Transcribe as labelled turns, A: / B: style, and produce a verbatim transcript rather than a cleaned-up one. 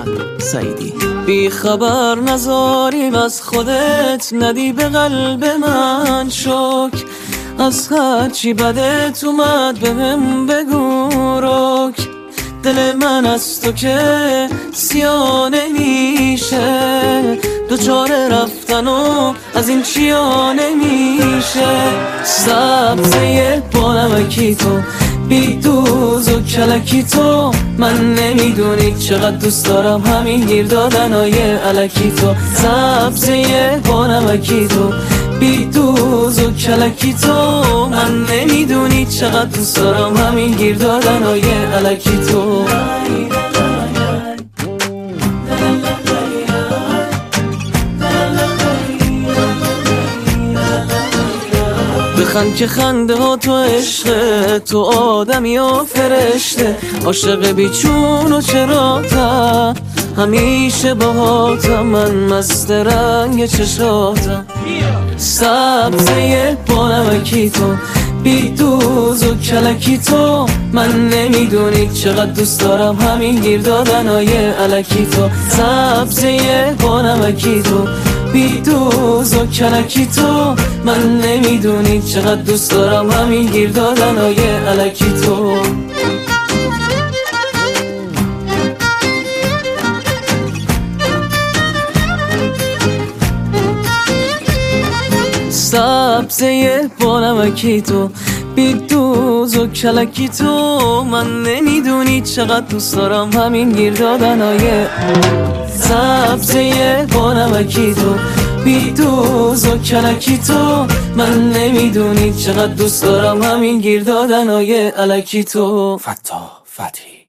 A: محمد سعیدی.
B: بی خبر نذاریم از خودت، ندی به قلب من شک، از هرچی بدت اومد بهم بگو رک. دل من از تو که سیاه نمیشه، دوچاره رفتن و از این چیا نمیشه. سبزه با نمکی تو، بی دوز و کلکی تو، من نمیدونی چقدر دوست دارم همین گیر دادنای الکی تو. سبزه با نمکی تو، بی دوز و کلکی تو، من نمیدونی چقدر دوست دارم همین گیر دادنای الکی تو. بخند که خنده ها تو عشقه، تو آدمی و فرشته، عاشق بیچون و چراتم، همیشه باهاتم، من مست رنگ چشاتم. سبزه با نمکی تو، بی دوز و کلکی تو، من نمیدونی چقدر دوست دارم همین گیر دادنای الکی تو. سبزه با نمکی تو، بی دوز و کلکی تو، من نمیدونی چقدر دوست دارم همین گیر دادنای الکی تو. سبزه با نمکی تو، بی دوز و کلکی تو، من نمیدونی چقدر دوست دارم همین گیر دادنای. سبزه با نمکی تو، بی دوز و کلکی تو، من نمیدونی چقدر دوست دارم همین گیر دادنای الکی تو.
A: فتاح فتحی.